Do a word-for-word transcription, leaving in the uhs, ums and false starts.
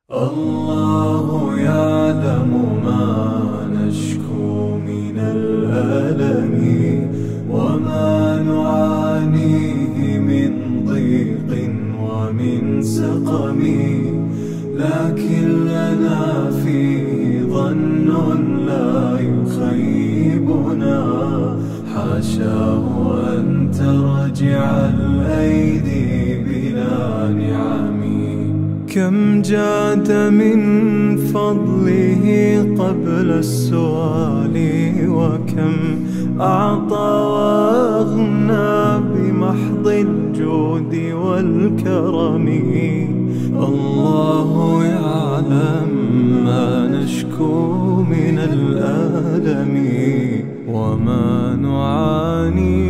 الله يعلم ما نشكو من الألم وما نعانيه من ضيق ومن سقم، لكن لنا فيه ظن لا يخيبنا، حاشاه أن ترجع الأيدي بلا نعم. كم جاد من فضله قبل السؤال، وكم أعطى وأغنى بمحض الجود والكرم. الله يعلم ما نشكو من الألم وما نعاني